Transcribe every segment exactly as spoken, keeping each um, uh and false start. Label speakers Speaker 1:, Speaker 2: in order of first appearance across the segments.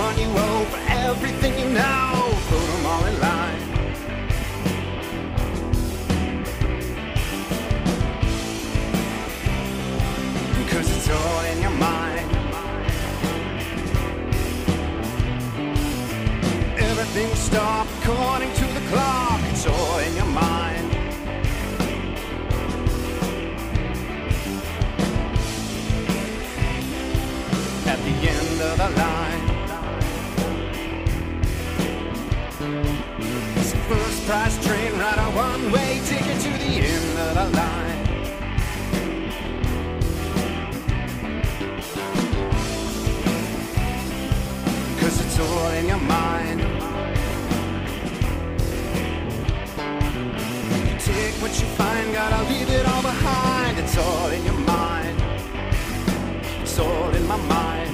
Speaker 1: everyone you owe, for everything you know. Put them all in line. Cause it's all in your mind. Everything will stop according to the clock. It's all in your mind. At the end of the line, it's a first prize train ride, a one-way ticket to the end of the line. Cause it's all in your mind. You take what you find, gotta leave it all behind. It's all in your mind. It's all in my mind.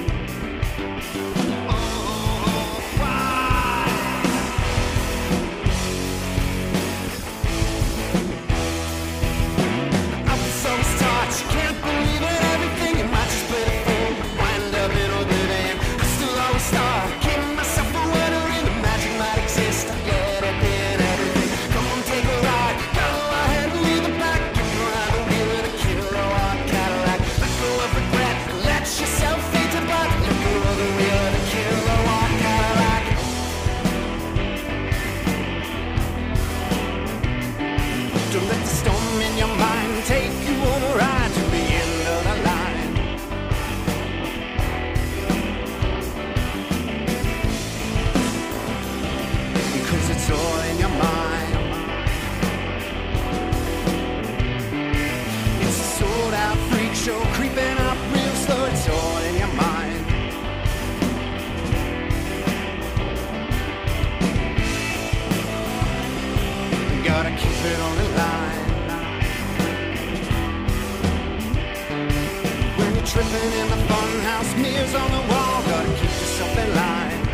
Speaker 1: Tripping in the funhouse, mirrors on the wall, gotta keep yourself in line.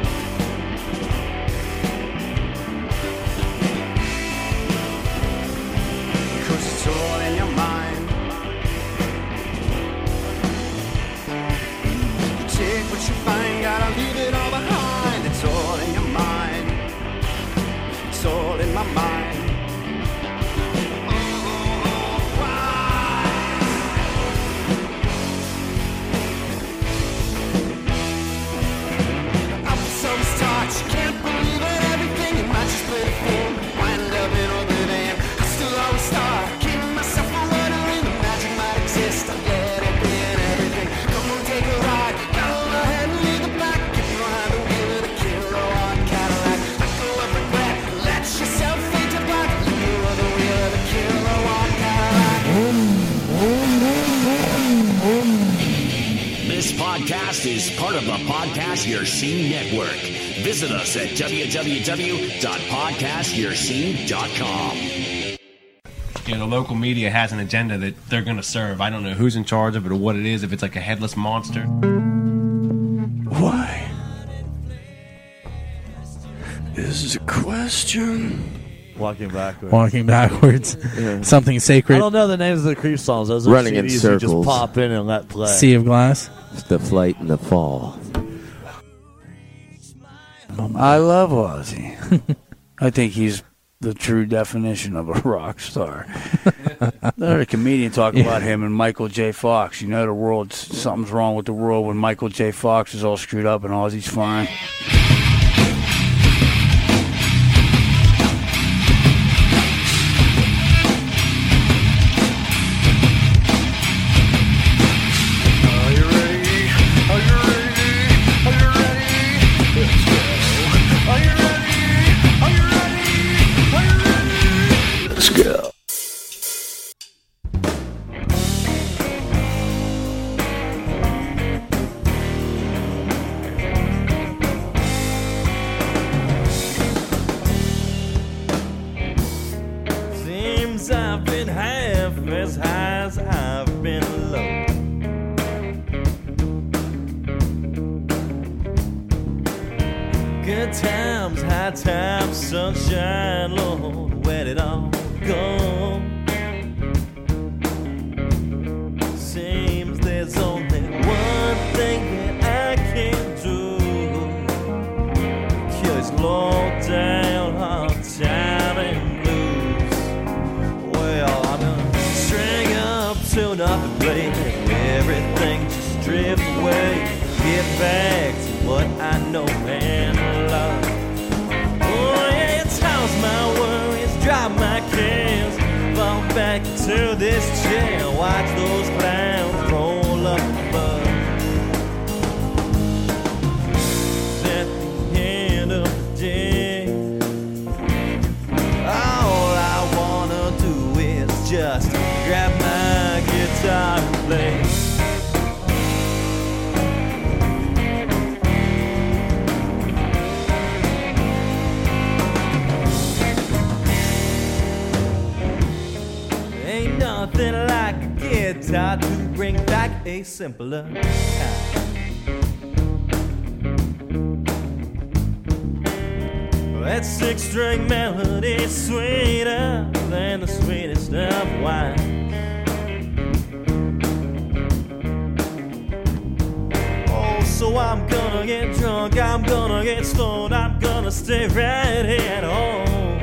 Speaker 1: Cause it's all in your mind. You take what you find, gotta leave it all behind. It's all in your mind. It's all in my mind.
Speaker 2: Podcast is part of the Podcast Your Scene Network. Visit us at w w w dot podcast your scene dot com.
Speaker 3: You know, the local media has an agenda that they're going to serve. I don't know who's in charge of it or what it is, if it's like a headless monster.
Speaker 4: Why? This is a question.
Speaker 5: Walking backwards.
Speaker 6: Walking backwards.
Speaker 5: Yeah.
Speaker 6: Something sacred.
Speaker 5: I don't know the names of the Creep songs. Those are
Speaker 4: Running
Speaker 5: C
Speaker 4: in
Speaker 5: Ds
Speaker 4: circles.
Speaker 5: You just pop in and let play.
Speaker 6: Sea of Glass.
Speaker 4: The Flight and the Fall.
Speaker 7: I love Ozzy. I think he's the true definition of a rock star. I heard a comedian talk
Speaker 6: Yeah.
Speaker 7: about him and Michael J. Fox. You know, the world, something's wrong with the world when Michael J. Fox is all screwed up and Ozzy's fine.
Speaker 8: I've been half as high as I've been low. Good times, high times, sunshine, Lord, where'd it all go? Seems there's only one thing that I can do. drift away. Get back to what I know and love. Oh yeah, it toss my worries, drop my cares. Fall back into this chair, watch those clouds roll up above. At the end of the day, all I wanna do is just grab my guitar and play. Ain't nothing like a guitar to bring back a simpler time. That six-string melody is sweeter than the sweetest of wine. Oh, so I'm gonna get drunk, I'm gonna get stoned, I'm gonna stay right here at home.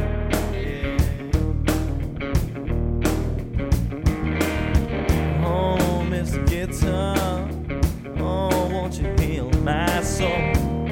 Speaker 8: Yeah. Oh, Mister Guitar, oh, won't you heal my soul?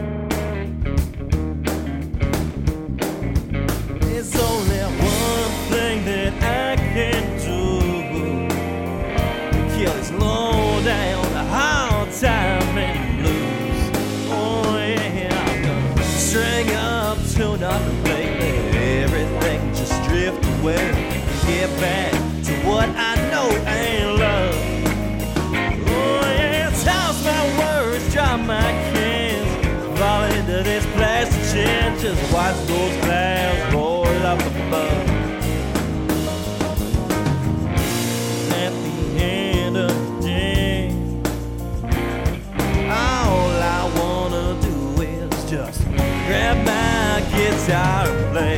Speaker 8: There's only one thing that I can do to kill this low down, the hard time and blues. Oh yeah, I'm gonna string up, tune up and play, let everything just drift away. Get back to what I know and love. Oh yeah, toss my words, drop my cans, fall into this plastic chair, just watch those clouds roll up above. At the end of the day, all I wanna do is just grab my guitar and play.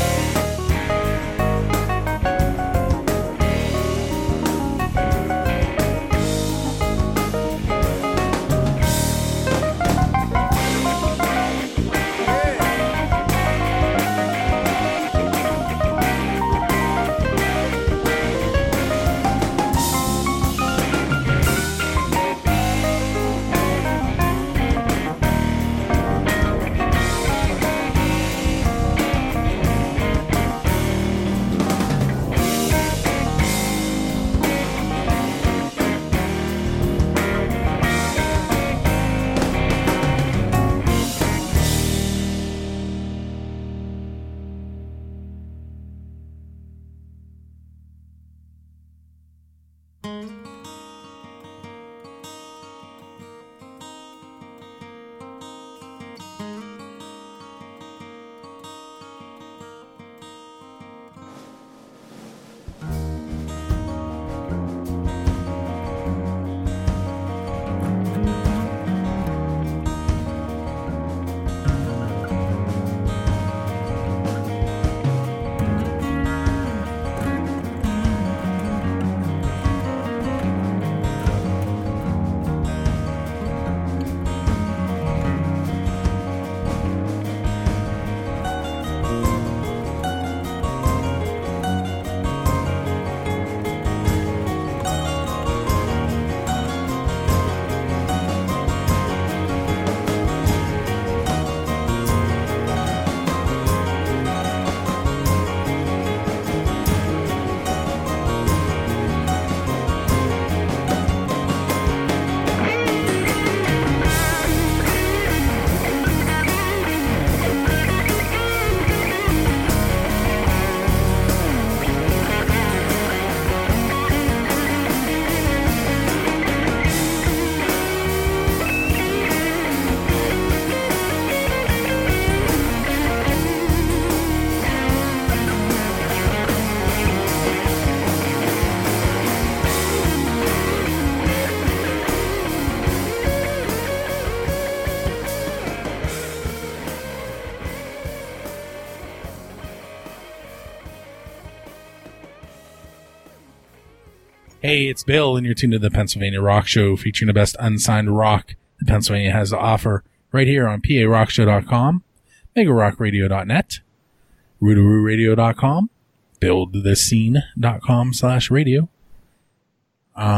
Speaker 6: Hey, it's Bill, and you're tuned to the Pennsylvania Rock Show, featuring the best unsigned rock that Pennsylvania has to offer, right here on P A rock show dot com, mega rock radio dot net, rootaroo radio dot com, build the scene dot com slash radio. Um,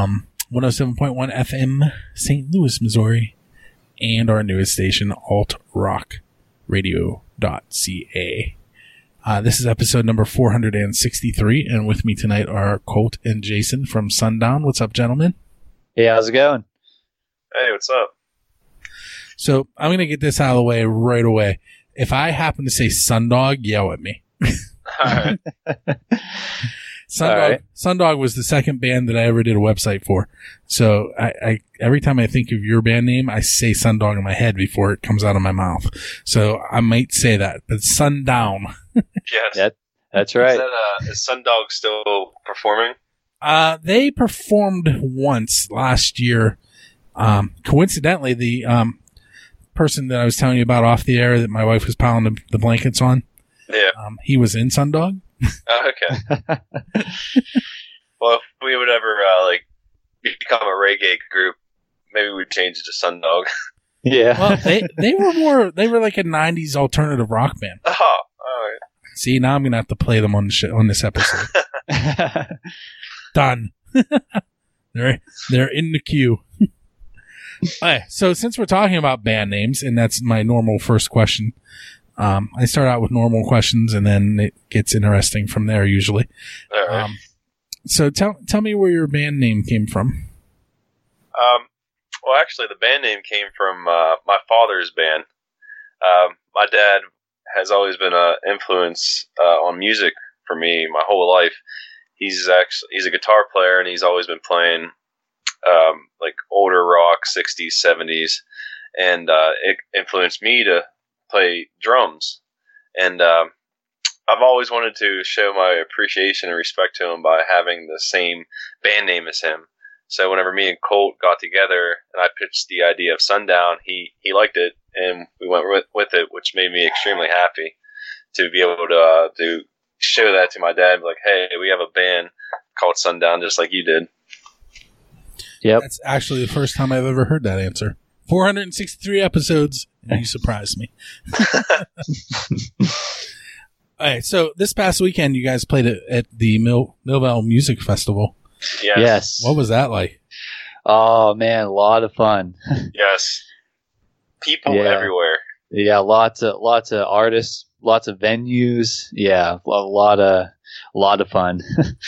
Speaker 6: one oh seven point one F M, Saint Louis, Missouri, and our newest station, alt rock radio dot c a. Uh, this is episode number four hundred sixty-three, and with me tonight are Colt and Jason from Sundown. What's up, gentlemen?
Speaker 9: Hey, how's it going?
Speaker 10: Hey, what's up?
Speaker 6: So I'm going to get this out of the way right away. If I happen to say Sundog, yell at me.
Speaker 10: All right.
Speaker 6: Sundog,
Speaker 9: All right.
Speaker 6: Sundog was the second band that I ever did a website for. So I, I every time I think of your band name, I say Sundog in my head before it comes out of my mouth. So I might say that, but Sundown.
Speaker 10: Yes.
Speaker 9: That, that's right.
Speaker 10: Is, that, uh, is Sundog still performing?
Speaker 6: Uh, they performed once last year. Um, coincidentally, the um, person that I was telling you about off the air that my wife was piling the, the blankets on,
Speaker 10: Yeah.
Speaker 6: um, he was in Sundog.
Speaker 10: Oh, okay. Well, if we would ever uh, like become a reggae group, maybe we'd change it to Sundog.
Speaker 9: Yeah.
Speaker 6: Well, they they were more they were like a nineties alternative rock band.
Speaker 10: Oh, all right.
Speaker 6: See, now I'm gonna have to play them on the sh- on this episode. Done. they're they're in the queue. Okay, so since we're talking about band names, and that's my normal first question, um, I start out with normal questions, and then it gets interesting from there usually.
Speaker 10: All right.
Speaker 6: Um, so tell tell me where your band name came from.
Speaker 10: Um, well, actually, the band name came from uh, my father's band. Um, my dad has always been an influence uh, on music for me my whole life. He's actually he's a guitar player, and he's always been playing um, like older rock, sixties, seventies, and uh, it influenced me to play drums. And um, I've always wanted to show my appreciation and respect to him by having the same band name as him. So whenever me and Colt got together and I pitched the idea of Sundown, he, he liked it, and we went with, with it, which made me extremely happy to be able to uh, to show that to my dad. Like, hey, we have a band called Sundown, just like you did.
Speaker 9: Yep.
Speaker 6: That's actually the first time I've ever heard that answer. four hundred sixty-three episodes, and you surprised me. All right, so this past weekend, you guys played at, at the Mill, Millvale Music Festival.
Speaker 10: Yes.
Speaker 9: Yes.
Speaker 6: What was that like?
Speaker 9: Oh, man, a lot of fun.
Speaker 10: Yes. People
Speaker 9: Yeah.
Speaker 10: everywhere.
Speaker 9: Yeah, lots of lots of artists, lots of venues. Yeah, a lot of a lot of fun.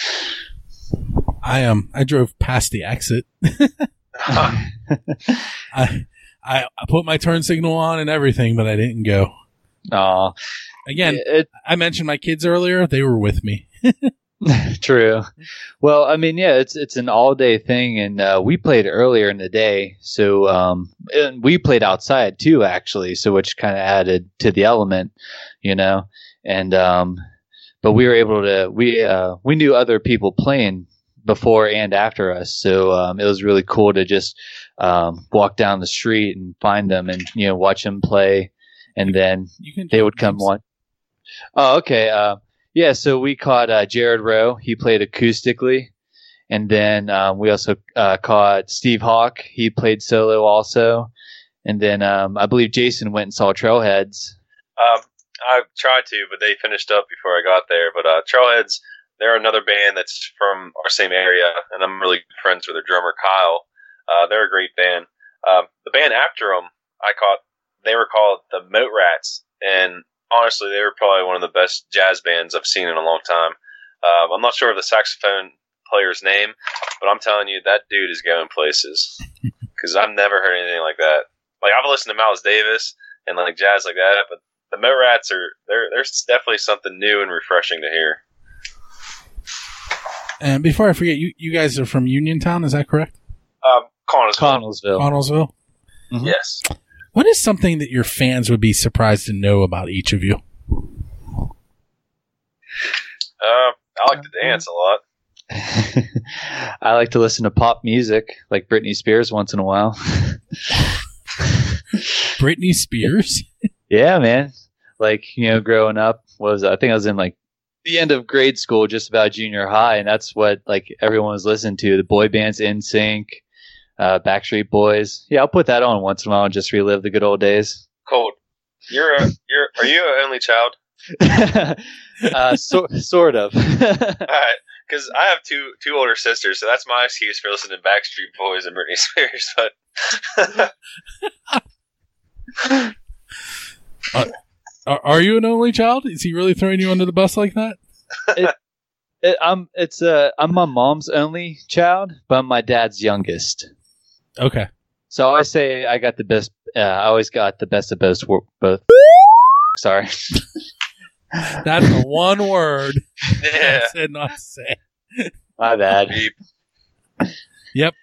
Speaker 6: I um I drove past the exit. I, I I put my turn signal on and everything, but I didn't go.
Speaker 9: Aw.
Speaker 6: Again,
Speaker 9: It,
Speaker 6: I mentioned my kids earlier. They were with me.
Speaker 9: True. Well, I mean, yeah, it's it's an all day thing, and uh, we played earlier in the day, so um, and we played outside too, actually, so which kind of added to the element, you know. And um, but we were able to we uh, we knew other people playing before and after us, so um, it was really cool to just um, walk down the street and find them, and you know, watch them play, and then
Speaker 6: You can
Speaker 9: they would come
Speaker 6: names.
Speaker 9: one. Oh, okay. Uh, yeah, so we caught uh, Jared Rowe. He played acoustically. And then um, we also uh, caught Steve Hawk. He played solo also. And then um, I believe Jason went and saw Trailheads.
Speaker 10: Um, I tried to, but they finished up before I got there. But uh, Trailheads, they're another band that's from our same area, and I'm really good friends with their drummer, Kyle. Uh, they're a great band. Um, the band after them, I caught, they were called the Moat Rats, and honestly, they were probably one of the best jazz bands I've seen in a long time. Uh, I'm not sure of the saxophone player's name, but I'm telling you, that dude is going places. Because I've never heard anything like that. Like, I've listened to Miles Davis and like jazz like that, but the Moat Rats are, they're, there's definitely something new and refreshing to hear.
Speaker 6: And before I forget, you, you guys are from Uniontown, is that correct?
Speaker 10: Um, Connellsville.
Speaker 9: Connellsville.
Speaker 6: Connellsville?
Speaker 9: Mhm.
Speaker 10: Yes.
Speaker 6: What is something that your fans would be surprised to know about each of you?
Speaker 10: Uh, I like to dance a lot.
Speaker 9: I like to listen to pop music, like Britney Spears once in a while.
Speaker 6: Britney Spears?
Speaker 9: Yeah, man. Like, you know, growing up was, I think I was in like the end of grade school, just about junior high. And that's what like everyone was listening to. The boy bands, N Sync, uh, Backstreet Boys. Yeah, I'll put that on once in a while and just relive the good old days.
Speaker 10: Cold. You're a, you're, are you an only child?
Speaker 9: uh, so, sort of.
Speaker 10: All right. because I have two two older sisters, so that's my excuse for listening to Backstreet Boys and Britney Spears. But
Speaker 6: Uh, are, are you an only child? Is he really throwing you under the bus like that?
Speaker 9: it, it, I'm it's uh I'm my mom's only child, but I'm my dad's youngest.
Speaker 6: Okay.
Speaker 9: So I always say I got the best. Uh, I always got the best of both. wor- Both. Sorry.
Speaker 6: That's the one word
Speaker 10: yeah,
Speaker 6: I said not to say.
Speaker 9: My bad.
Speaker 10: Beep.
Speaker 6: Yep.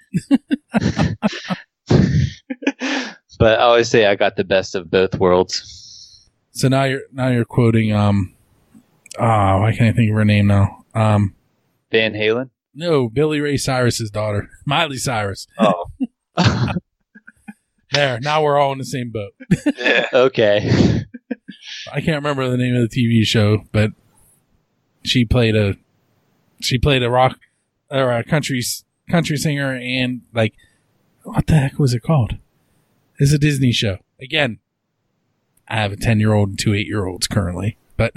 Speaker 9: But I always say I got the best of both worlds.
Speaker 6: So now you're now you're quoting um oh why can't I think of her name now? Um
Speaker 9: Van Halen.
Speaker 6: No, Billy Ray Cyrus's daughter. Miley Cyrus.
Speaker 10: Oh,
Speaker 6: There, now we're all in the same boat.
Speaker 10: yeah.
Speaker 9: Okay.
Speaker 6: I can't remember the name of the T V show, but she played a she played a rock or a country country singer, and like what the heck was it called? It's a Disney show. Again, I have a ten year old and two eight year olds currently, but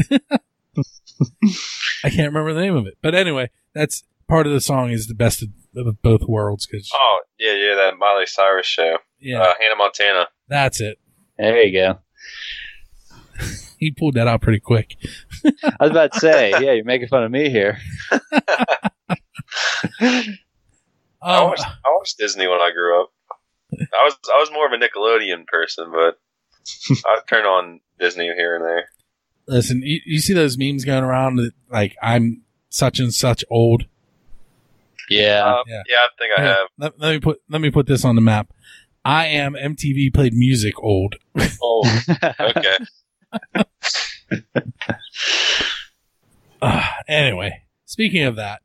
Speaker 6: I can't remember the name of it. But anyway, that's part of the song is the best of, of both worlds. Cause
Speaker 10: Oh, yeah, yeah, that Miley Cyrus show.
Speaker 6: yeah,
Speaker 10: Uh, Hannah Montana.
Speaker 6: that's it.
Speaker 9: There you go.
Speaker 6: He pulled that out pretty quick.
Speaker 9: I was about to say, yeah, you're making fun of me here.
Speaker 10: I
Speaker 6: Um,
Speaker 10: watched, I watched Disney when I grew up. I was I was more of a Nickelodeon person, but I turn on Disney here and there.
Speaker 6: Listen, you, you see those memes going around that, like, I'm such and such old.
Speaker 9: Yeah.
Speaker 10: Uh,
Speaker 6: Yeah.
Speaker 10: yeah. I think I
Speaker 6: Here,
Speaker 10: have.
Speaker 6: Let, let me put let me put this on the map. I am M T V played music old.
Speaker 10: Oh, okay.
Speaker 6: Uh, anyway, speaking of that,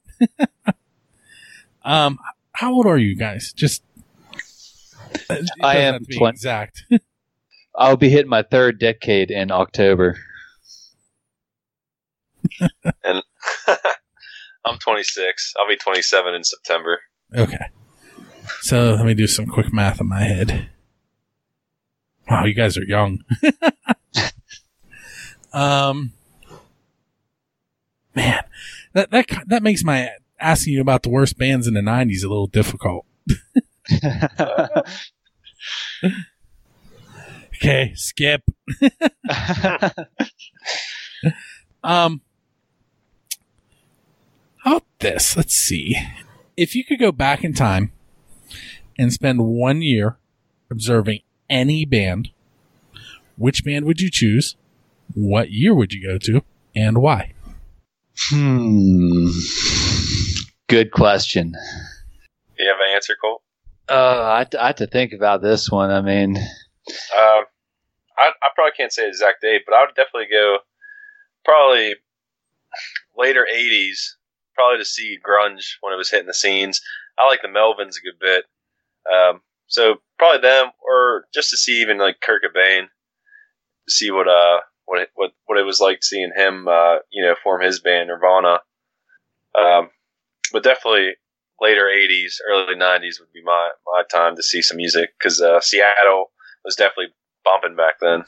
Speaker 6: um, how old are you guys? Just it doesn't
Speaker 9: I am
Speaker 6: have to be
Speaker 9: twenty.
Speaker 6: exact.
Speaker 9: I'll be hitting my third decade in October.
Speaker 10: And I'm twenty-six. I'll be twenty-seven in September.
Speaker 6: Okay, so let me do some quick math in my head. Wow, you guys are young. um, man, that that that makes my asking you about the worst bands in the nineties a little difficult. Okay, skip. um, how about this? Let's see. If you could go back in time and spend one year observing any band, which band would you choose? What year would you go to, and why?
Speaker 9: Hmm. Good question.
Speaker 10: You have an answer, Cole?
Speaker 9: Uh, I, I had to think about this one. I mean,
Speaker 10: Um, I, I probably can't say the exact date, but I would definitely go probably later eighties, probably to see grunge when it was hitting the scenes. I like the Melvins a good bit. Um, so probably them, or just to see even like Kurt Cobain, to see what uh what it, what what it was like seeing him uh you know form his band Nirvana. Um, but definitely later eighties, early nineties would be my my time to see some music, because uh, Seattle was definitely bumping back then.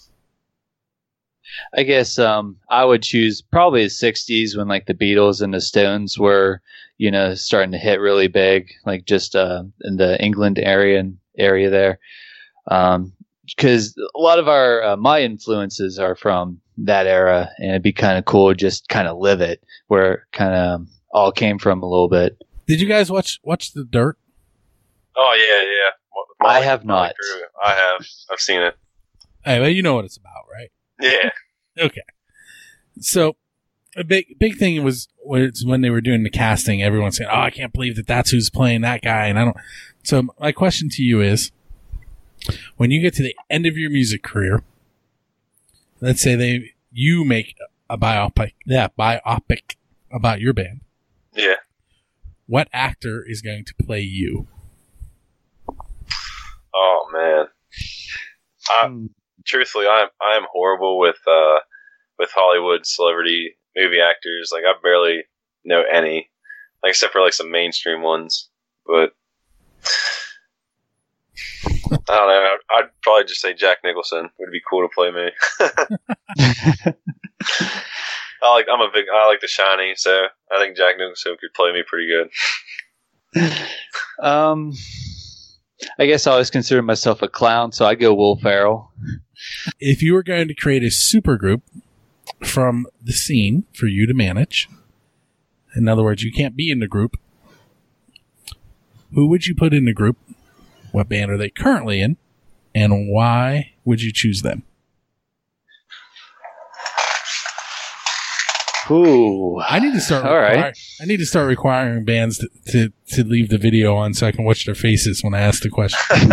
Speaker 9: I guess um, I would choose probably the sixties when like the Beatles and the Stones were, you know, starting to hit really big, like just uh, in the England area and area there. Um, because a lot of our uh, my influences are from that era, and it'd be kind of cool to just kind of live it, where it kind of all came from a little bit.
Speaker 6: Did you guys watch watch The Dirt?
Speaker 10: Oh yeah, yeah.
Speaker 9: I have not.
Speaker 10: Crew. I have. I've seen it.
Speaker 6: Hey, well, you know what it's about, right?
Speaker 10: Yeah.
Speaker 6: Okay. So a big big thing was was when they were doing the casting. Everyone saying, "Oh, I can't believe that that's who's playing that guy." And I don't. So my question to you is, when you get to the end of your music career, let's say they you make a biopic, yeah, biopic about your band.
Speaker 10: Yeah.
Speaker 6: What actor is going to play you?
Speaker 10: Oh man. I, truthfully, I am I am horrible with uh with Hollywood celebrity movie actors. Like I barely know any, like except for like some mainstream ones. But I don't know. I'd, I'd probably just say Jack Nicholson would be cool to play me. I like. I'm a big. I like The Shining, so I think Jack Nicholson could play me pretty good.
Speaker 9: Um, I guess I always consider myself a clown, so I go Will Ferrell.
Speaker 6: If you were going to create a super group from the scene for you to manage, in other words, you can't be in the group, who would you put in the group? What band are they currently in? And why would you choose them?
Speaker 9: Ooh,
Speaker 6: I need to start.
Speaker 9: All
Speaker 6: require-
Speaker 9: right.
Speaker 6: I need to start requiring bands to, to to leave the video on so I can watch their faces when I ask the question.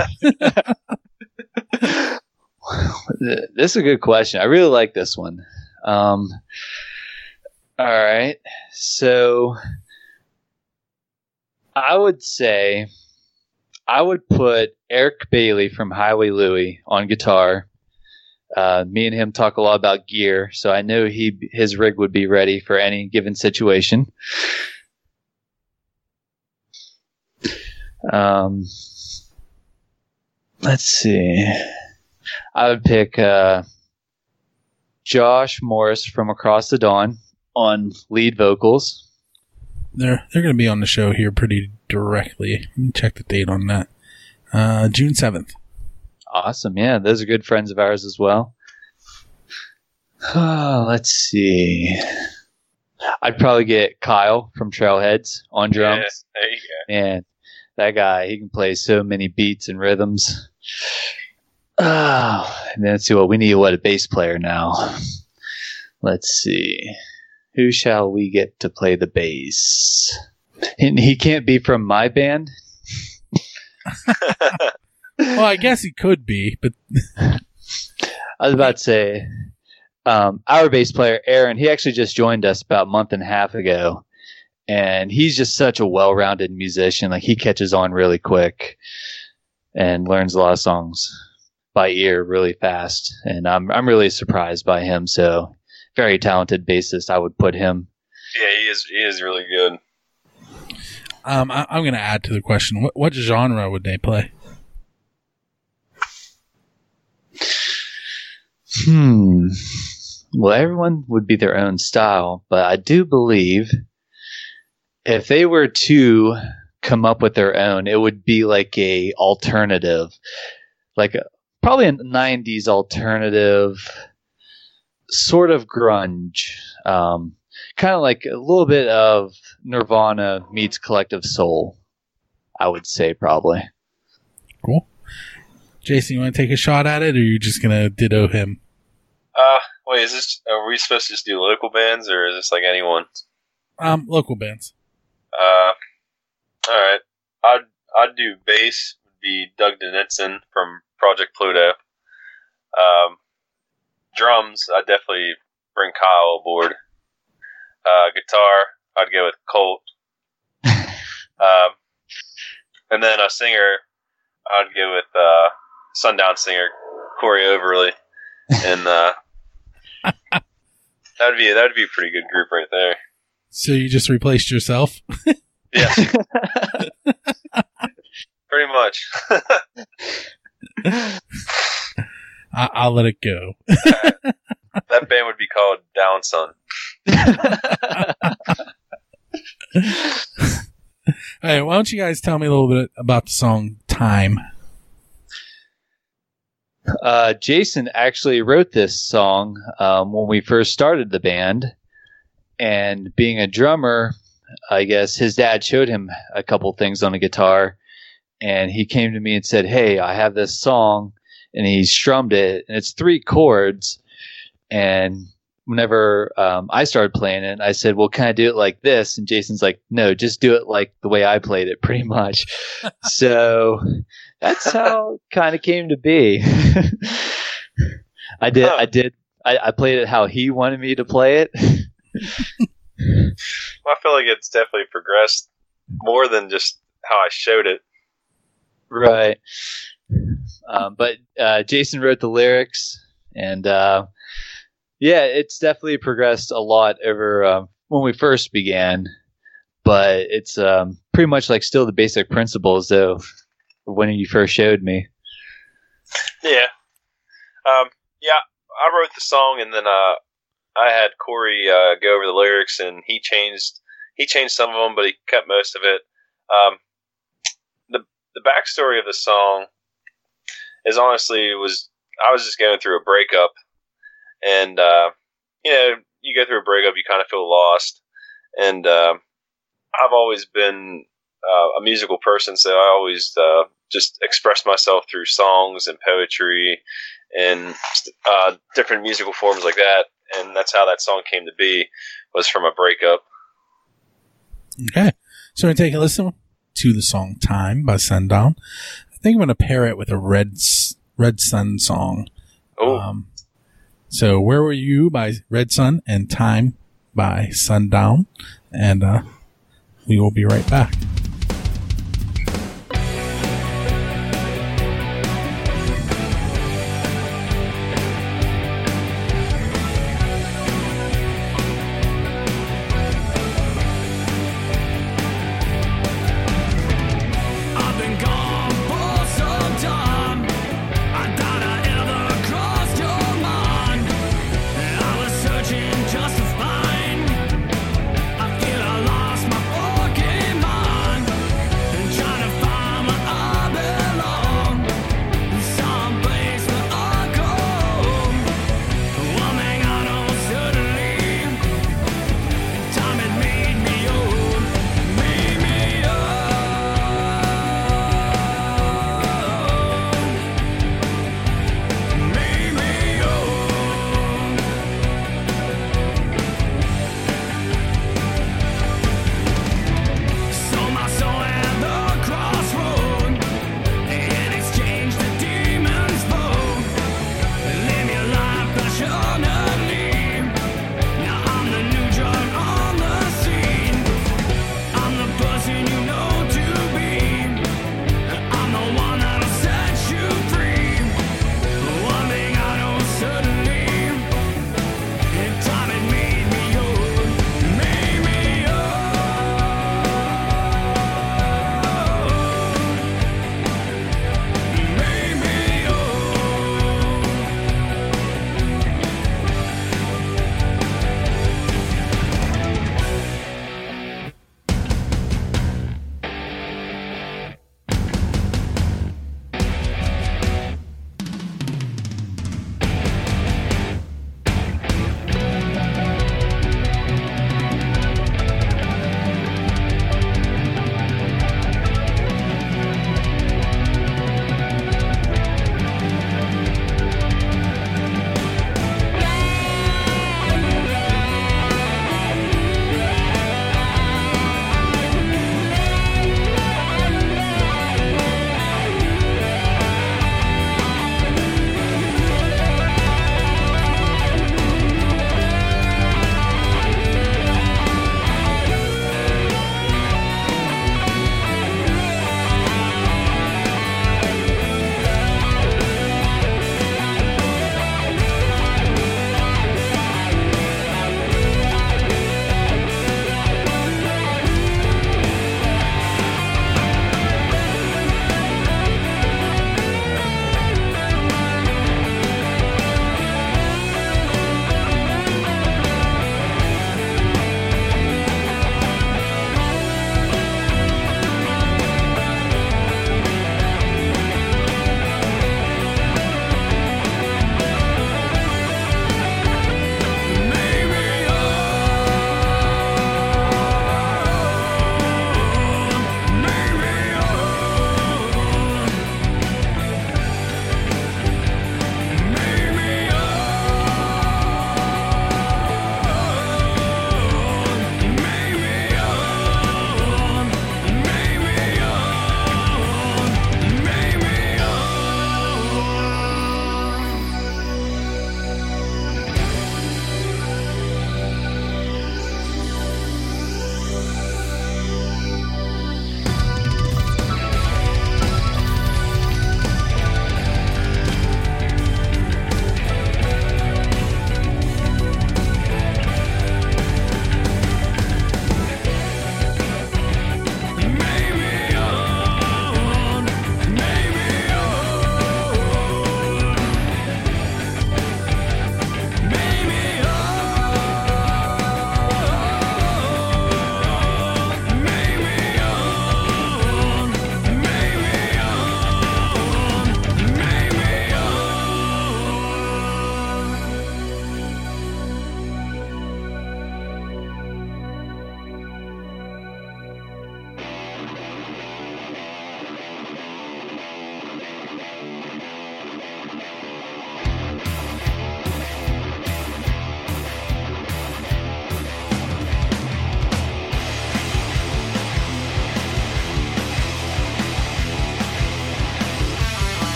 Speaker 9: This is a good question. I really like this one. Um, all right. So I would say I would put Eric Bailey from Highway Louie on guitar. Uh, me and him talk a lot about gear, so I know he his rig would be ready for any given situation. Um, let's see. I would pick uh, Josh Morris from Across the Dawn on lead vocals.
Speaker 6: They're they're going to be on the show here pretty directly. Let me check the date on that. Uh, June seventh.
Speaker 9: Awesome. Yeah, those are good friends of ours as well. Oh, let's see. I'd probably get Kyle from Trailheads on drums.
Speaker 10: Yeah, there you go.
Speaker 9: Man, that guy, he can play so many beats and rhythms. Oh, and then let's see what we need. What a bass player now. Let's see. Who shall we get to play the bass? And he can't be from my band.
Speaker 6: Well, I guess he could be, but
Speaker 9: I was about to say, um, our bass player, Aaron, he actually just joined us about a month and a half ago. And he's just such a well-rounded musician. Like, he catches on really quick and learns a lot of songs by ear really fast. And I'm I'm really surprised by him. So, very talented bassist. I would put him.
Speaker 10: Yeah, he is. He is really good.
Speaker 6: um, I, I'm going to add to the question. What, what genre would they play?
Speaker 9: Hmm. Well, everyone would be their own style, but I do believe if they were to come up with their own, it would be like a alternative, like a, probably a nineties alternative, sort of grunge, um, kind of like a little bit of Nirvana meets Collective Soul, I would say probably.
Speaker 6: Cool. Jason, you want to take a shot at it, or are you just going to ditto him?
Speaker 10: Uh, wait, is this? Are we supposed to just do local bands, or is this like anyone?
Speaker 6: Um, local bands.
Speaker 10: Uh, all right. I'd I'd do bass. Would be Doug Denitzen from Project Pluto. Um, drums. I'd definitely bring Kyle aboard. Uh, guitar. I'd go with Colt. um, and then a singer. I'd go with uh, Sundown singer Corey Overly, and uh, that would be that would be a pretty good group right there.
Speaker 6: So you just replaced yourself?
Speaker 10: Yeah, pretty much.
Speaker 6: I- I'll let it go.
Speaker 10: That band would be called Down Son.
Speaker 6: All right, why don't you guys tell me a little bit about the song Time?
Speaker 9: Uh, Jason actually wrote this song um, when we first started the band. And being a drummer, I guess his dad showed him a couple things on a guitar. And he came to me and said, "Hey, I have this song." And he strummed it. And it's three chords. And whenever um, I started playing it, I said, "Well, can I do it like this?" And Jason's like, "No, just do it like the way I played it, pretty much." So that's how it kind of came to be. I did, I did, I, I played it how he wanted me to play it.
Speaker 10: Well, I feel like it's definitely progressed more than just how I showed it.
Speaker 9: Right. Um, but uh, Jason wrote the lyrics, and uh, yeah, it's definitely progressed a lot over um, when we first began. But it's um, pretty much like still the basic principles, though, when you first showed me.
Speaker 10: Yeah. Um, yeah, I wrote the song, and then uh, I had Corey uh, go over the lyrics, and he changed he changed some of them, but he kept most of it. Um, the the backstory of the song is honestly was I was just going through a breakup, and uh, you know, you go through a breakup, you kind of feel lost, and uh, I've always been uh, a musical person, so I always uh, just express myself through songs and poetry and uh, different musical forms like that. And that's how that song came to be, was from a breakup.
Speaker 6: Okay. So we're going to take a listen to the song Time by Sundown. I think I'm going to pair it with a Red Red Sun song.
Speaker 10: Oh.
Speaker 6: Um, so Where Were You by Red Sun and Time by Sundown. And uh, we will be right back.
Speaker 1: Just to find, I feel I lost my Pokemon.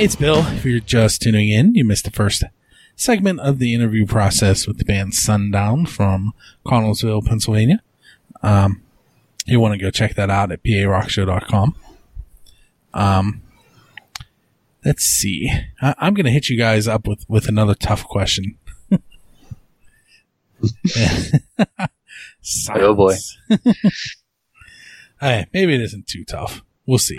Speaker 6: It's Bill. If you're just tuning in, you missed the first segment of the interview process with the band Sundown from Connellsville, Pennsylvania. Um, you want to go check that out at P A rock show dot com. Um, let's see. I- I'm going to hit you guys up with, with another tough question.
Speaker 9: Oh boy.
Speaker 6: Hey, maybe it isn't too tough. We'll see.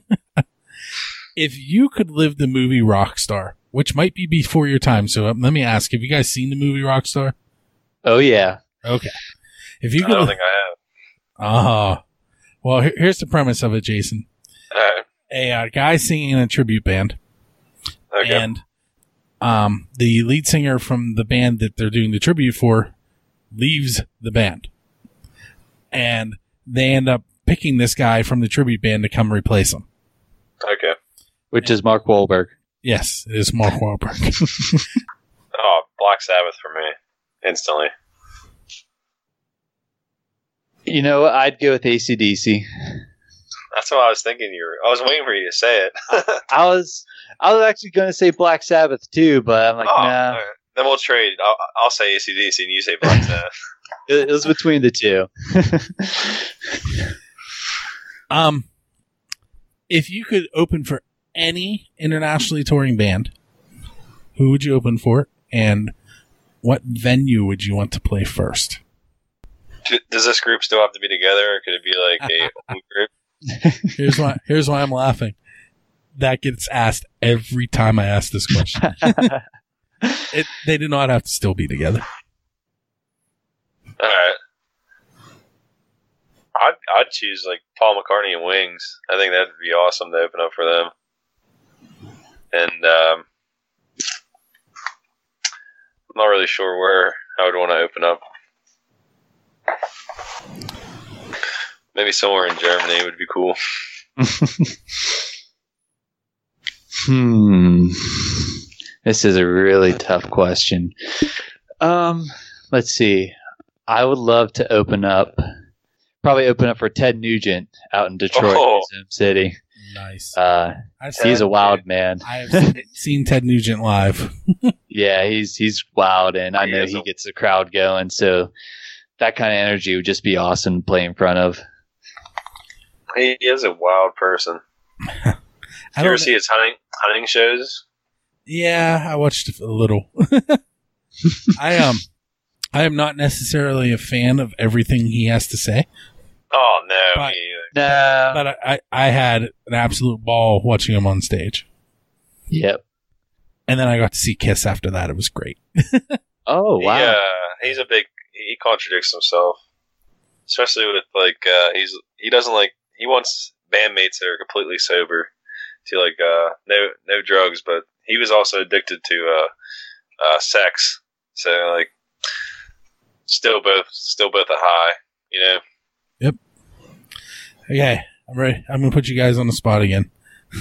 Speaker 6: If you could live the movie Rockstar, which might be before your time, so um, let me ask, have you guys seen the movie Rockstar?
Speaker 9: Oh, yeah.
Speaker 6: Okay. If you
Speaker 10: I
Speaker 6: could
Speaker 10: don't
Speaker 6: li-
Speaker 10: think I have.
Speaker 6: Uh-huh. Well, here- here's the premise of it, Jason.
Speaker 10: All right.
Speaker 6: A uh, guy singing in a tribute band.
Speaker 10: Okay.
Speaker 6: And um, the lead singer from the band that they're doing the tribute for leaves the band. And they end up picking this guy from the tribute band to come replace him.
Speaker 10: Okay.
Speaker 9: Which is Mark Wahlberg.
Speaker 6: Yes, it is Mark Wahlberg.
Speaker 10: Oh, Black Sabbath for me. Instantly.
Speaker 9: You know, I'd go with A C D C.
Speaker 10: That's what I was thinking you were. I was waiting for you to say it.
Speaker 9: I was I was actually going to say Black Sabbath too, but I'm like,
Speaker 10: oh,
Speaker 9: nah.
Speaker 10: all right. Then we'll trade. I'll, I'll say A C D C and you say Black Sabbath.
Speaker 9: It, it was between the two.
Speaker 6: um, if you could open for any internationally touring band, who would you open for, and what venue would you want to play first?
Speaker 10: D- Does this group still have to be together, or could it be like a open group?
Speaker 6: Here's why. Here's why I'm laughing. That gets asked every time I ask this question. it, they do not have to still be together.
Speaker 10: All right. I'd I'd choose like Paul McCartney and Wings. I think that'd be awesome to open up for them. And um, I'm not really sure where I would want to open up. Maybe somewhere in Germany would be cool.
Speaker 9: Hmm. This is a really tough question. Um, let's see. I would love to open up, probably open up for Ted Nugent out in Detroit,
Speaker 10: Oh.
Speaker 9: his home city.
Speaker 6: Nice.
Speaker 9: Uh,
Speaker 6: I've
Speaker 9: he's
Speaker 6: seen,
Speaker 9: a wild man.
Speaker 6: I have seen, seen Ted Nugent live.
Speaker 9: Yeah, he's he's wild, and I
Speaker 10: He
Speaker 9: know
Speaker 10: is
Speaker 9: he
Speaker 10: a-
Speaker 9: gets the crowd going. So that kind of energy would just be awesome to play in front of.
Speaker 10: He is a wild person.
Speaker 6: I
Speaker 10: Did you ever
Speaker 6: don't-
Speaker 10: see his hunting hunting shows?
Speaker 6: Yeah, I watched a little. I um, I am not necessarily a fan of everything he has to say,
Speaker 10: Oh no,
Speaker 6: But-
Speaker 10: me either.
Speaker 9: No.
Speaker 6: but I, I, I had an absolute ball watching him on stage,
Speaker 9: Yep.
Speaker 6: and then I got to see Kiss after that. It was great.
Speaker 9: Oh wow.
Speaker 10: Yeah, he's a big. He contradicts himself, especially with like uh, he's he doesn't like he wants bandmates that are completely sober to like uh, no no drugs, but he was also addicted to uh, uh, sex. So like, still both still both a high, you know.
Speaker 6: Okay, I'm ready. I'm gonna put you guys on the spot again.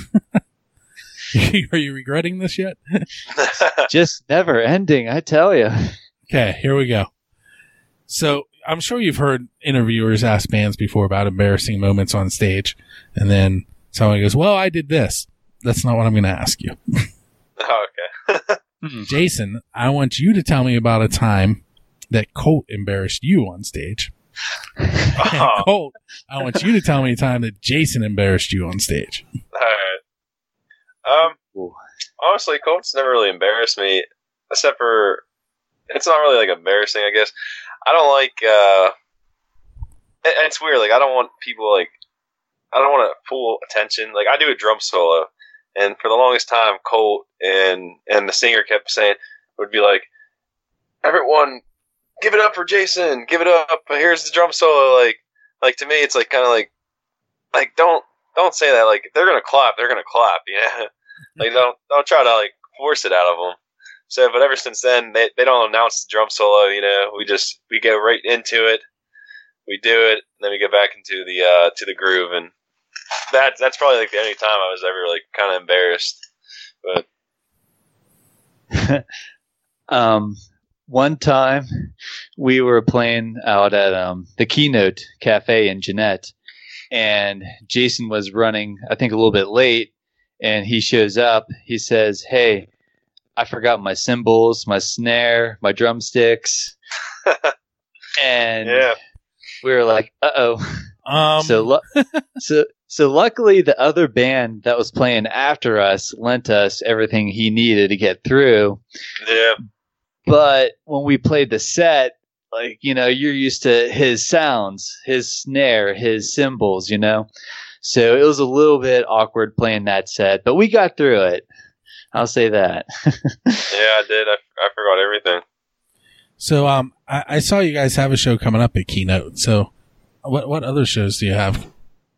Speaker 6: Are you regretting this yet?
Speaker 9: Just never ending, I tell you.
Speaker 6: Okay, here we go. So I'm sure you've heard interviewers ask bands before about embarrassing moments on stage, and then someone goes, "Well, I did this." That's not what I'm going to ask you.
Speaker 10: Oh, okay.
Speaker 6: Jason, I want you to tell me about a time that Colt embarrassed you on stage. And
Speaker 10: Oh,
Speaker 6: Colt, I want you to tell me a time that Jason embarrassed you on stage.
Speaker 10: all right. Um, honestly, Colt's never really embarrassed me, except for it's not really like embarrassing. I guess I don't like. Uh, it, it's weird. Like I don't want people like. I don't want full attention. Like I do a drum solo, and for the longest time, Colt and and the singer kept saying would be like, "Everyone, give it up for Jason. Give it up. Here's the drum solo." Like, like to me, it's like kind of like, like don't don't say that. Like if they're gonna clap, they're gonna clap. You know, like don't don't try to like force it out of them. So, but ever since then, they they don't announce the drum solo. You know, we just we go right into it. We do it, and then we go back into the uh, to the groove, and that's that's probably like the only time I was ever like kind of embarrassed. But
Speaker 9: um, one time we were playing out at um, the Keynote Cafe in Jeanette, and Jason was running, I think, a little bit late, and he shows up. He says, "Hey, I forgot my cymbals, my snare, my drumsticks." And
Speaker 10: Yeah.
Speaker 9: we were like, "Uh oh."
Speaker 6: Um,
Speaker 9: So, lu- so, so luckily, the other band that was playing after us lent us everything he needed to get through.
Speaker 10: Yeah.
Speaker 9: But when we played the set, like, you know, you're used to his sounds, his snare, his cymbals, you know? So it was a little bit awkward playing that set, but we got through it. I'll say that.
Speaker 10: Yeah, I did. I, I forgot everything.
Speaker 6: so um, I, I saw you guys have a show coming up at Keynote. So what what other shows do you have?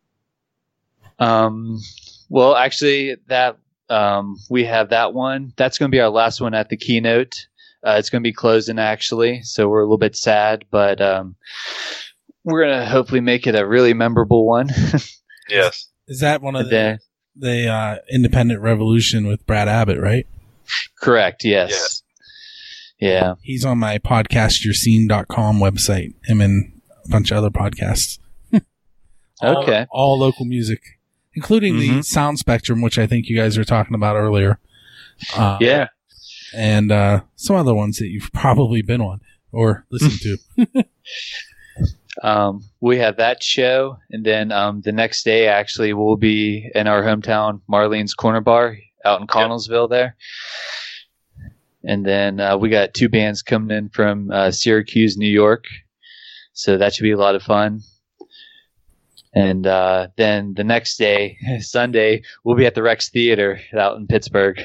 Speaker 9: Um, well, actually, that um, we have that one. That's going to be our last one at the Keynote. Uh, it's going to be closing, actually, so we're a little bit sad, but um, we're going to hopefully make it a really memorable one.
Speaker 10: Yes.
Speaker 6: Is that one of
Speaker 9: And
Speaker 6: the
Speaker 9: then-
Speaker 6: the uh, Independent Revolution with Brad Abbott, right?
Speaker 9: Correct, yes.
Speaker 10: Yes.
Speaker 9: Yeah.
Speaker 6: He's on my podcast your scene dot com website. Him and a bunch of other podcasts. all,
Speaker 9: Okay.
Speaker 6: All local music, including the
Speaker 9: Mhm.
Speaker 6: Sound Spectrum, which I think you guys were talking about earlier. Uh,
Speaker 9: Yeah.
Speaker 6: And uh, some other ones that you've probably been on or listened to.
Speaker 9: Um, we have that show, and then um, the next day, actually, we'll be in our hometown, Marlene's Corner Bar, out in Connellsville there. And then uh, we got two bands coming in from uh, Syracuse, New York. So that should be a lot of fun. And uh, then the next day, Sunday, we'll be at the Rex Theater out in Pittsburgh.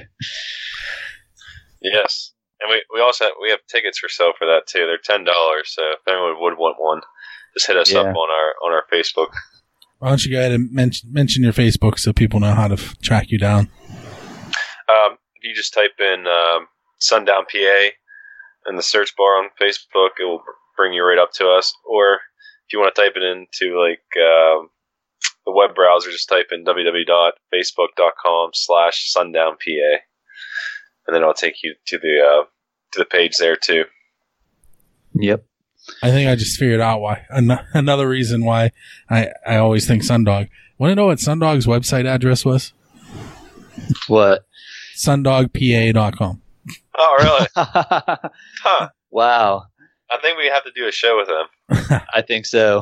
Speaker 10: Yes. And we, we also have, we have tickets for sale for that too. They're ten dollars. So if anyone would want one, just hit us
Speaker 9: Yeah.
Speaker 10: up on our on our Facebook.
Speaker 6: Why don't you go ahead and mention, mention your Facebook so people know how to f- track you down?
Speaker 10: Um, if you just type in um, Sundown P A in the search bar on Facebook, it will bring you right up to us. Or if you want to type it into like um, the web browser, just type in www.facebook.com slash sundown PA, and then it'll take you to the uh, to the page there too.
Speaker 9: Yep.
Speaker 6: I think I just figured out why. An- another reason why I, I always think Sundog. Want to know what Sundog's website address was?
Speaker 9: What?
Speaker 6: sundog p a dot com.
Speaker 10: Oh, really? Huh.
Speaker 9: Wow.
Speaker 10: I think we have to do a show with them.
Speaker 9: I think so.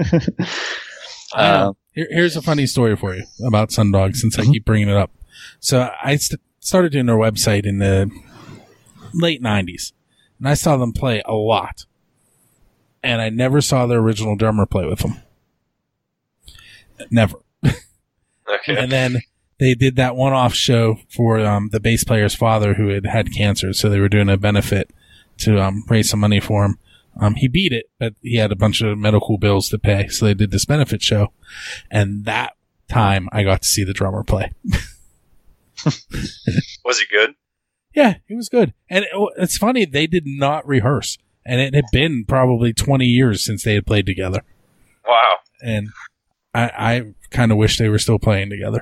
Speaker 6: I know.
Speaker 9: um,
Speaker 6: Here, here's a funny story for you about Sundog, since I keep bringing it up. So I st- started doing their website in the late nineties, and I saw them play a lot. And I never saw their original drummer play with them. Never.
Speaker 10: Okay.
Speaker 6: And then they did that one-off show for um, the bass player's father who had had cancer, so they were doing a benefit to um, raise some money for him. Um, he beat it, but he had a bunch of medical bills to pay, so they did this benefit show. And that time, I got to see the drummer play.
Speaker 10: Was it good?
Speaker 6: Yeah, it was good. And it, it's funny, they did not rehearse. And it had been probably twenty years since they had played together.
Speaker 10: Wow.
Speaker 6: And I, I kind of wish they were still playing together.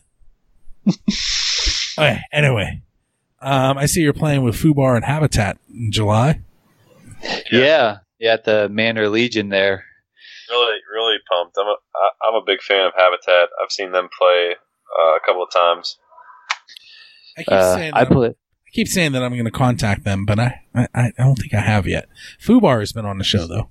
Speaker 6: Okay, anyway. Um, I see you're playing with Fubar and Habitat in July.
Speaker 9: yeah. Yeah, at the Manor Legion there.
Speaker 10: Really, really pumped. I'm a I- I'm a big fan of Habitat. I've seen them play uh, a couple of times.
Speaker 6: I keep
Speaker 9: Uh,
Speaker 6: saying
Speaker 9: I
Speaker 6: that,
Speaker 9: put
Speaker 6: I keep saying that I'm going to contact them, but I, I, I don't think I have yet. Fubar has been on the show, though.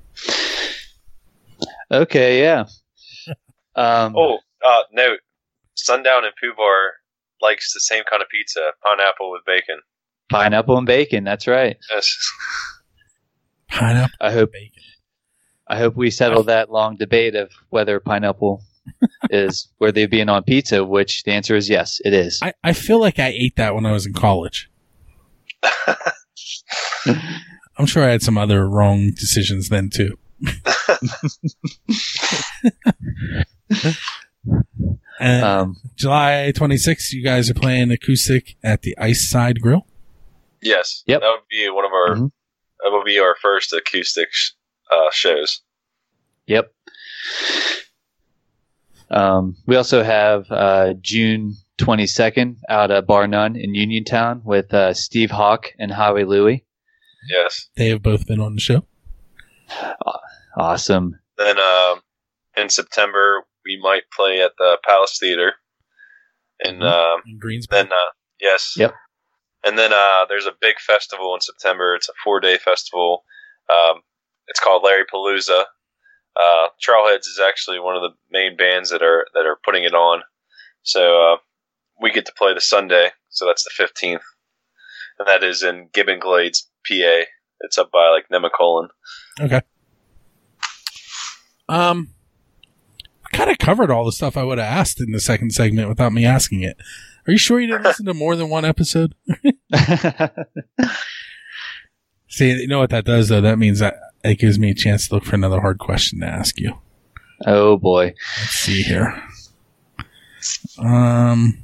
Speaker 9: Okay, yeah. Um,
Speaker 10: Oh, uh, no, Sundown and Pooh Bar likes the same kind of pizza, pineapple with bacon.
Speaker 9: pineapple and bacon. That's right.
Speaker 10: Yes.
Speaker 6: Pineapple
Speaker 9: I hope
Speaker 6: bacon.
Speaker 9: I hope we settle that long debate of whether pineapple is worthy of being on pizza. Which the answer is yes, it is.
Speaker 6: I, I feel like I ate that when I was in college. I'm sure I had some other wrong decisions then, too. And
Speaker 9: Um,
Speaker 6: July twenty-sixth, you guys are playing acoustic at the Ice Side Grill.
Speaker 10: Yes.
Speaker 9: Yep.
Speaker 10: That would be one of our.
Speaker 9: Mhm.
Speaker 10: That would be our first acoustic sh- uh, shows.
Speaker 9: Yep. Um, we also have uh, June twenty-second out at Bar None in Uniontown with uh, Steve Hawk and Howie Louie.
Speaker 10: Yes.
Speaker 6: They have both been on the show.
Speaker 9: Awesome.
Speaker 10: Then um, in September we might play at the Palace Theater And um,
Speaker 6: In Greensboro.
Speaker 10: then, uh, yes.
Speaker 9: Yep.
Speaker 10: And then uh, there's a big festival in September. It's a four-day festival. Um, it's called Larry Palooza. Uh, Trailheads is actually one of the main bands that are that are putting it on. So uh, we get to play the Sunday. So that's the fifteenth, and that is in Gibbon Glades, P A. It's up by like Nemacolin.
Speaker 6: Okay. Um, I kind of covered all the stuff I would have asked in the second segment without me asking it. Are you sure you didn't listen to more than one episode? See, you know what that does, though? That means that it gives me a chance to look for another hard question to ask you.
Speaker 9: Oh, boy.
Speaker 6: Let's see here. Um,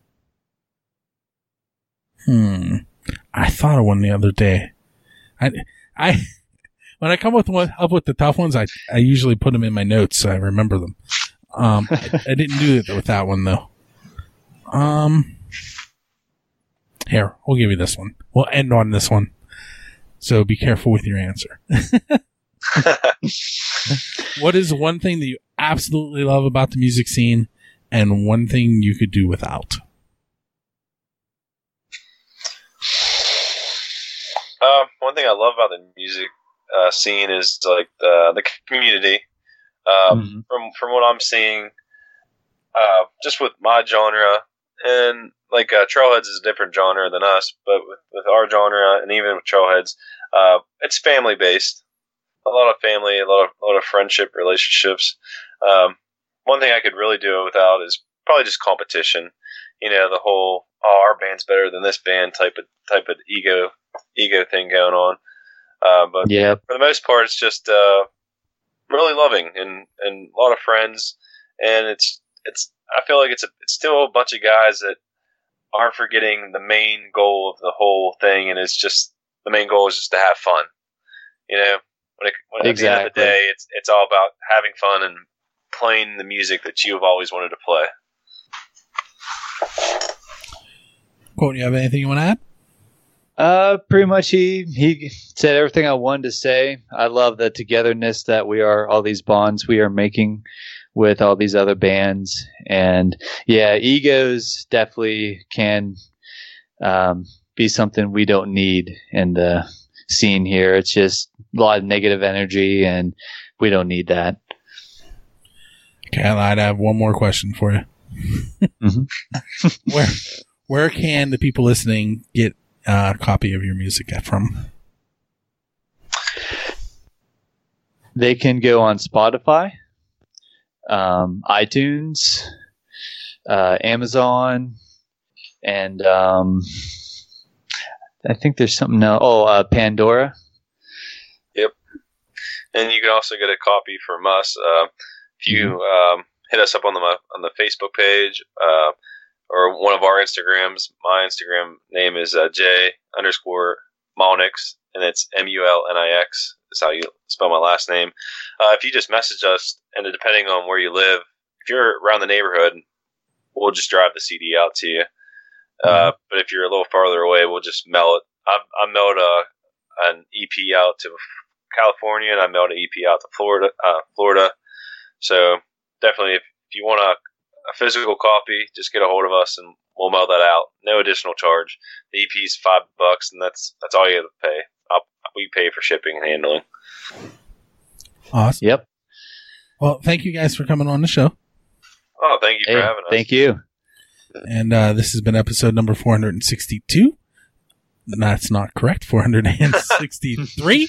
Speaker 6: hmm. I thought of one the other day. I, I, when I come with one, up with the tough ones, I, I usually put them in my notes so I remember them. Um, I, I didn't do it with that one, though. Um, here, we'll give you this one. We'll end on this one. So be careful with your answer. What is one thing that you absolutely love about the music scene and one thing you could do without?
Speaker 10: Uh, one thing I love about the music uh, scene is like the the community. Um,
Speaker 9: Mm-hmm.
Speaker 10: From from what I'm seeing, uh, just with my genre, and like uh, Trailheads is a different genre than us, but with, with our genre and even with Trailheads, uh, it's family based. A lot of family, a lot of a lot of friendship relationships. Um, one thing I could really do without is probably just competition. You know, the whole oh our band's better than this band type of type of ego ego thing going on. Uh, but
Speaker 9: Yeah.
Speaker 10: for the most part, it's just uh, really loving and, and a lot of friends. And it's it's I feel like it's a it's still a bunch of guys that aren't forgetting the main goal of the whole thing, and it's just the main goal is just to have fun. You know, when, it, when at the end of the
Speaker 9: Exactly.
Speaker 10: day, it's it's all about having fun and playing the music that you've always wanted to play.
Speaker 6: Colt, you have anything you want to add?
Speaker 9: Uh, pretty much he, he said everything I wanted to say. I love the togetherness that we are, all these bonds we are making with all these other bands. And yeah, egos definitely can um, be something we don't need in the scene here. It's just a lot of negative energy and we don't need that.
Speaker 6: Okay, I'd have one more question for you.
Speaker 9: Mm-hmm.
Speaker 6: Where where can the people listening get a copy of your music from?
Speaker 9: They can go on Spotify, um, iTunes, uh, Amazon, and um, I think there's something else. Oh, uh, Pandora.
Speaker 10: Yep. And you can also get a copy from us uh, if you um, hit us up on the on the Facebook page uh, or one of our Instagrams. My Instagram name is uh, J underscore Mulnix, and it's M U L N I X. Is how you spell my last name. Uh, if you just message us, and depending on where you live, if you're around the neighborhood, we'll just drive the C D out to you. Uh, but if you're a little farther away, we'll just mail it. I, I mailed a, an E P out to California, and I mailed an E P out to Florida. Uh, Florida. So definitely, if, if you want a, a physical copy, just get a hold of us, and we'll mail that out. No additional charge. The E P's five bucks, and that's that's all you have to pay. I'll, we pay for shipping and handling.
Speaker 6: Awesome.
Speaker 9: Yep.
Speaker 6: Well, thank you guys for coming on the show.
Speaker 10: Oh, thank you
Speaker 9: Hey,
Speaker 10: for having us.
Speaker 9: thank you.
Speaker 6: And uh, this has been episode number four hundred sixty-two. That's not correct. four hundred sixty-three.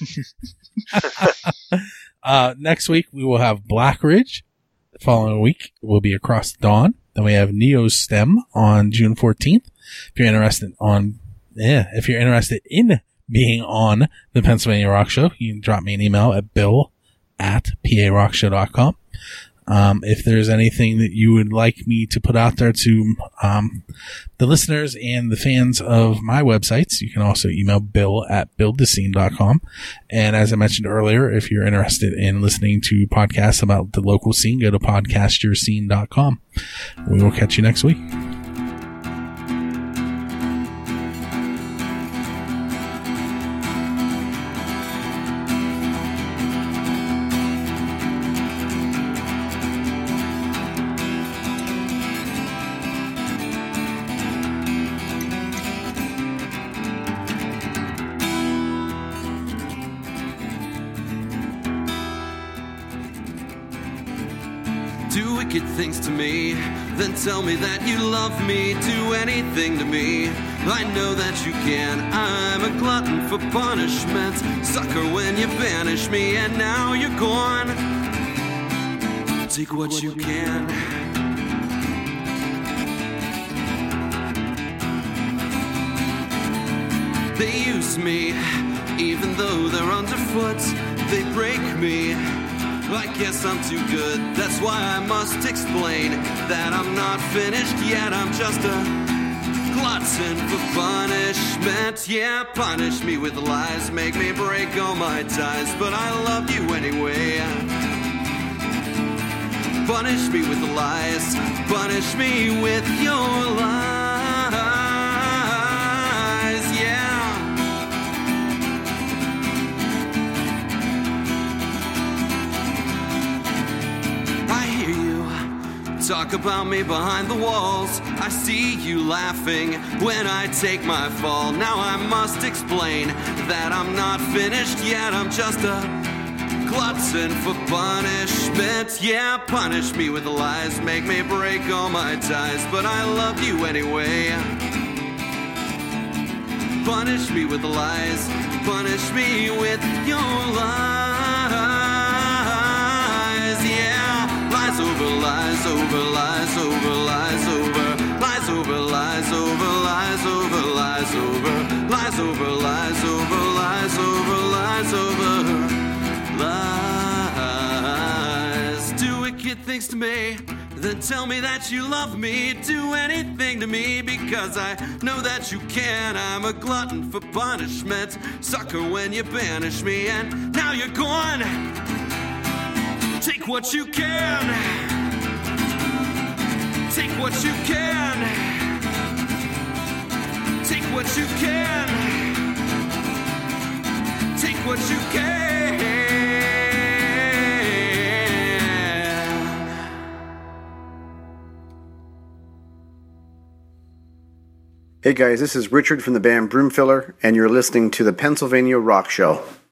Speaker 6: uh, next week, we will have Black Ridge. The following week will be Across the Dawn. Then we have Neo Stem on June fourteenth. If you're interested on, yeah, if you're interested in being on the Pennsylvania Rock Show, you can drop me an email at bill at p a rock show dot com. Um, if there's anything that you would like me to put out there to um, the listeners and the fans of my websites, you can also email bill at build the scene dot com. And as I mentioned earlier, if you're interested in listening to podcasts about the local scene, go to podcast your scene dot com. We will catch you next week.
Speaker 1: do wicked things to me, then tell me that you love me. Do anything to me, I know that you can. I'm a glutton for punishment, sucker when you banish me, and now you're gone. Take what you can. They use me, even though they're underfoot. They break me, I guess I'm too good. That's why I must explain that I'm not finished yet. I'm just a glutton for punishment. Yeah, punish me with lies, make me break all my ties, but I love you anyway. Punish me with the lies, punish me with your lies, yeah. I hear you talk about me behind the walls. I see you laughing when I take my fall. Now I must explain that I'm not finished yet. I'm just a glutton for punishment. Yeah, punish me with the lies, make me break all my ties, but I love you anyway. Punish me with the lies, punish me with your lies. Yeah, lies over lies over lies over lies over lies over lies over lies over lies over lies over lies over lies over lies over lies. Do wicked things to me, then tell me that you love me. Do anything to me because I know that you can. I'm a glutton for punishment, sucker when you banish me, and now you're gone. Take what you can. Take what you can. Take what you can. Take what you can.
Speaker 11: Hey guys, this is Richard from the band Broomfiller, and you're listening to the Pennsylvania Rock Show.